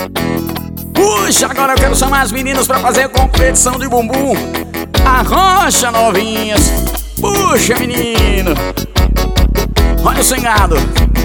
Puxa, agora eu quero chamar as meninas pra fazer competição de bumbum. Arrocha, novinhas. Puxa, menino. Olha o cingado.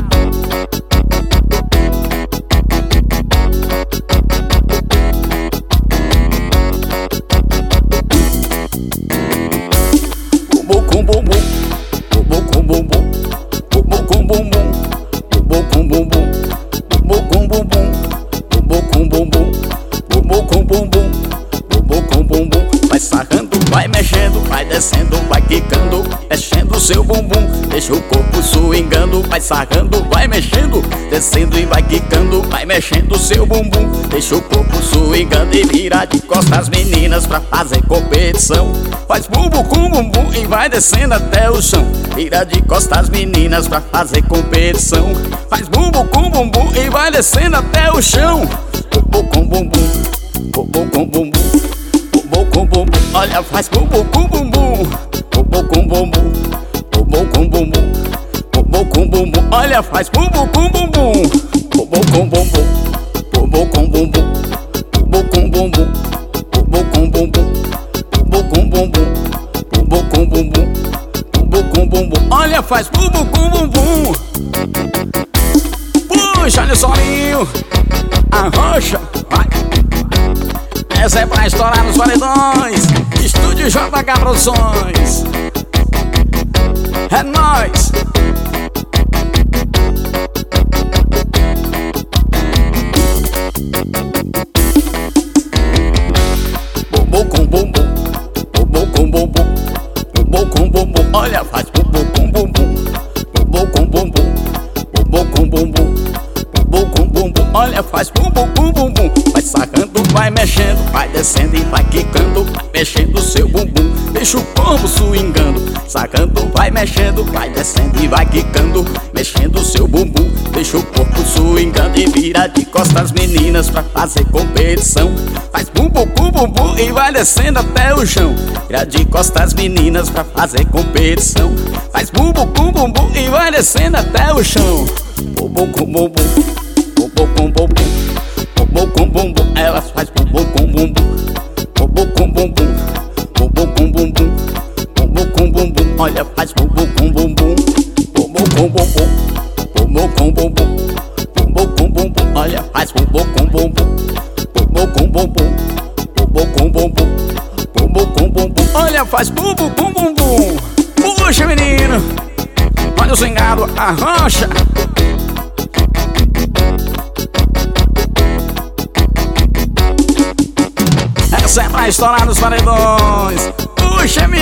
Bumbum com bumbum. Bumbum com bumbum. Bumbum com bumbum. Bumbum com bumbum. Bumbum com bumbum. Bumbum com bumbum. Bumbum com bumbum. Bumbum com bumbum. Vai sarrando, vai mexendo, vai descendo, vai quicando, mexendo o seu bumbum, deixa o corpo swingando. Vai sarrando, vai mexendo, descendo e vai quicando, vai mexendo o seu bumbum, deixa o corpo swingando. E vira de costas as meninas pra fazer competição. Faz bumbum com bumbum e vai descendo até o chão. Vira de costas as meninas pra fazer competição. Faz bumbum com bumbum e vai descendo até o chão. Bumbum com bumbum, bumbum com bumbum. Bumbum com bumbum, olha, faz bumbum com bumbum. Bumbum com bumbum, bumbum com bumbum. Bumbum com bumbum, olha, faz bumbum com bumbum. Bumbum com bumbum, bumbum com bumbum. Bumbum com bumbum, bumbum com bumbum. Bumbum com bumbum, bumbum com bumbum. Bumbum com bumbum, olha, faz bumbum com bumbum. Puxa, olha o solinho. Arrocha, vai. Essa é pra estourar nos paredões. Estúdio JH Produções. É nóis. Bumbum com bumbum. Bumbum com bumbum. Bumbum com bumbum. Olha, faz bumbum com bumbum. Bumbum com bumbum. Bumbum com bumbum. Bumbum com bumbum. Olha, faz bumbum com bumbum. Vai sarrando, vai mexendo, vai descendo e vai quicando, vai mexendo o seu bumbum, deixa o corpo swingando. Sarrando, vai mexendo, vai descendo e vai quicando, mexendo o seu bumbum, deixa o corpo swingando. E vira de costas as meninas pra fazer competição. Faz bumbum com bumbum e vai descendo até o chão. Vira de costas as meninas pra fazer competição. Faz bumbum com bumbum e vai descendo até o chão. Bumbum com bumbum, bumbum com bumbum. Bumbum com bumbum, elas faz bumbum com bumbum. Bumbum com bumbum, bumbum com bumbum. Bumbum com bumbum, olha, faz bumbum com bumbum. Bumbum com bumbum, bumbum com bumbum. Bumbum com bumbum, olha, faz bumbum com bumbum. Bumbum com bumbum, bumbum com bumbum. Bumbum com bumbum, olha, faz bumbum com bumbum. Puxa, menino, olha o cingado, arrocha. Essa é pra estourar nos paredões. Puxa, menino.